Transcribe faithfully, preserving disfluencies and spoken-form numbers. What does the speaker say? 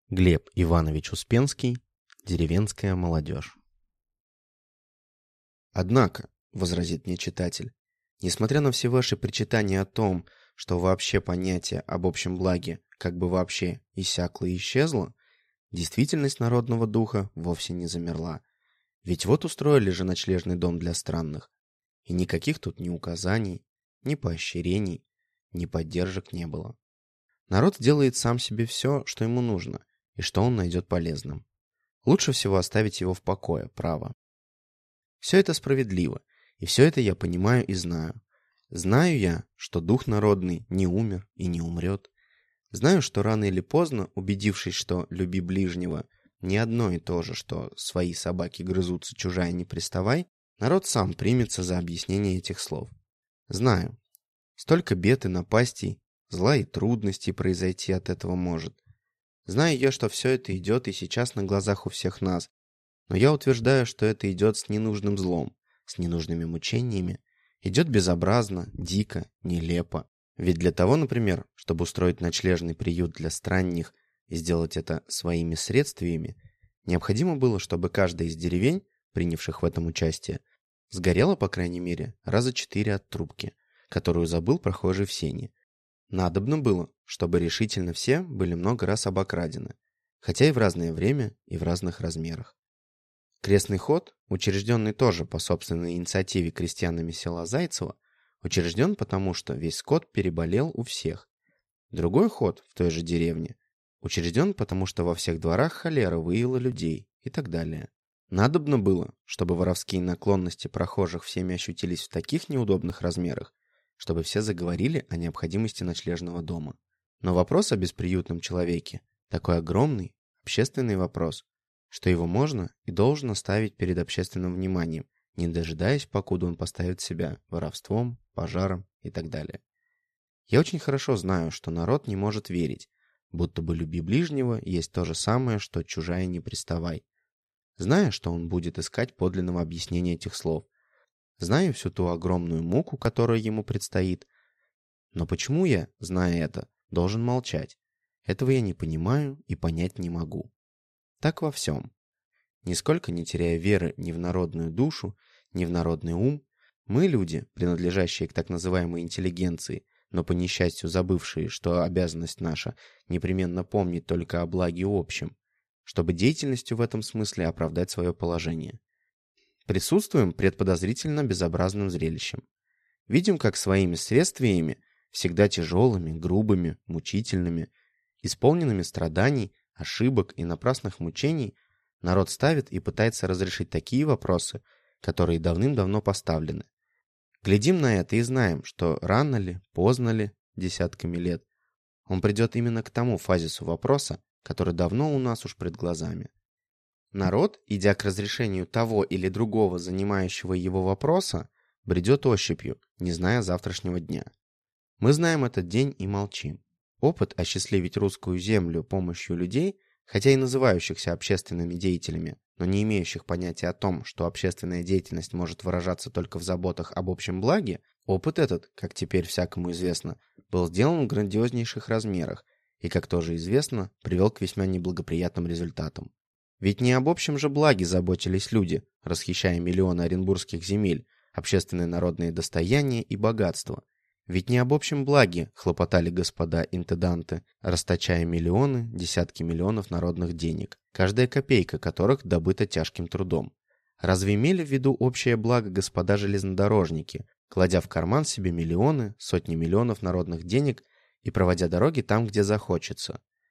Глеб Иванович Успенский. Деревенская молодежь. Однако, возразит мне читатель, несмотря на все ваши причитания о том, что вообще понятие об общем благе как бы вообще иссякло и исчезло, действительность народного духа вовсе не замерла. Ведь вот устроили же ночлежный дом для странных, и никаких тут ни указаний, ни поощрений, ни поддержек не было. Народ делает сам себе все, что ему нужно, и что он найдет полезным. Лучше всего оставить его в покое, право. Все это справедливо, и все это я понимаю и знаю. Знаю я, что дух народный не умер и не умрет. Знаю, что рано или поздно, убедившись, что «люби ближнего» не одно и то же, что «свои собаки грызутся, чужая не приставай», народ сам примется за объяснение этих слов. Знаю, столько бед и напастей, зла и трудностей произойти от этого может. Знаю я, что все это идет и сейчас на глазах у всех нас, но я утверждаю, что это идет с ненужным злом, с ненужными мучениями, идет безобразно, дико, нелепо. Ведь для того, например, чтобы устроить ночлежный приют для странних и сделать это своими средствами, необходимо было, чтобы каждая из деревень, принявших в этом участие, сгорела, по крайней мере, раза четыре от трубки, которую забыл прохожий в сене. Надобно было, чтобы решительно все были много раз обокрадены, хотя и в разное время, и в разных размерах. Крестный ход, учрежденный тоже по собственной инициативе крестьянами села Зайцево, учрежден потому, что весь скот переболел у всех. Другой ход в той же деревне учрежден потому, что во всех дворах холера выела людей и так далее. Надобно было, чтобы воровские наклонности прохожих всеми ощутились в таких неудобных размерах, чтобы все заговорили о необходимости ночлежного дома. Но вопрос о бесприютном человеке такой огромный, общественный вопрос, что его можно и должно ставить перед общественным вниманием, не дожидаясь, покуда он поставит себя воровством, пожаром и так далее. Я очень хорошо знаю, что народ не может верить, будто бы «люби ближнего» есть то же самое, что «чужая не приставай». Знаю, что он будет искать подлинного объяснения этих слов. Знаю всю ту огромную муку, которая ему предстоит. Но почему я, зная это, должен молчать? Этого я не понимаю и понять не могу. Так во всем. Нисколько не теряя веры ни в народную душу, ни в народный ум, мы, люди, принадлежащие к так называемой интеллигенции, но по несчастью забывшие, что обязанность наша непременно помнить только о благе общем, чтобы деятельностью в этом смысле оправдать свое положение. Присутствуем пред подозрительно безобразным зрелищем. Видим, как своими средствиями, всегда тяжелыми, грубыми, мучительными, исполненными страданий, ошибок и напрасных мучений, народ ставит и пытается разрешить такие вопросы, которые давным-давно поставлены. Глядим на это и знаем, что рано ли, поздно ли, десятками лет, он придет именно к тому фазису вопроса, который давно у нас уж пред глазами. Народ, идя к разрешению того или другого занимающего его вопроса, бредет ощупью, не зная завтрашнего дня. Мы знаем этот день и молчим. Опыт осчастливить русскую землю помощью людей, хотя и называющихся общественными деятелями, но не имеющих понятия о том, что общественная деятельность может выражаться только в заботах об общем благе, опыт этот, как теперь всякому известно, был сделан в грандиознейших размерах и, как тоже известно, привел к весьма неблагоприятным результатам. Ведь не об общем же благе заботились люди, расхищая миллионы оренбургских земель, общественные народные достояния и богатства. Ведь не об общем благе хлопотали господа интенданты, расточая миллионы, десятки миллионов народных денег, каждая копейка которых добыта тяжким трудом. Разве имели в виду общее благо господа железнодорожники, кладя в карман себе миллионы, сотни миллионов народных денег и проводя дороги там, где захочется?